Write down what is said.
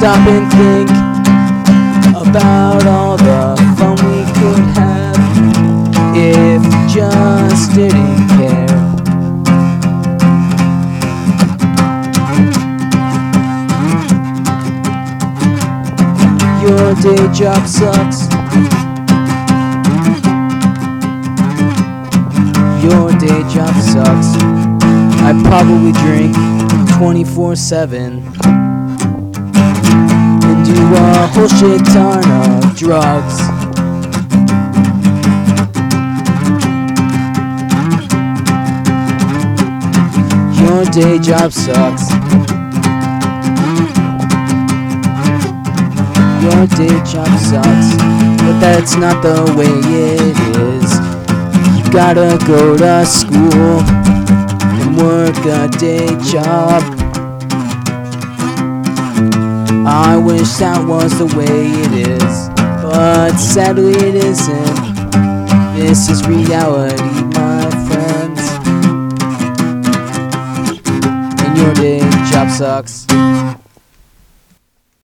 stop and think about all the fun we could have if we just didn't care. Your day job sucks. Your day job sucks. I probably drink 24/7 and do a whole shit ton of drugs. Your day job sucks. Your day job sucks, but that's not the way it is. You gotta go to school and work a day job. I wish that was the way it is, but sadly it isn't. This is reality, my friends, and your day job sucks.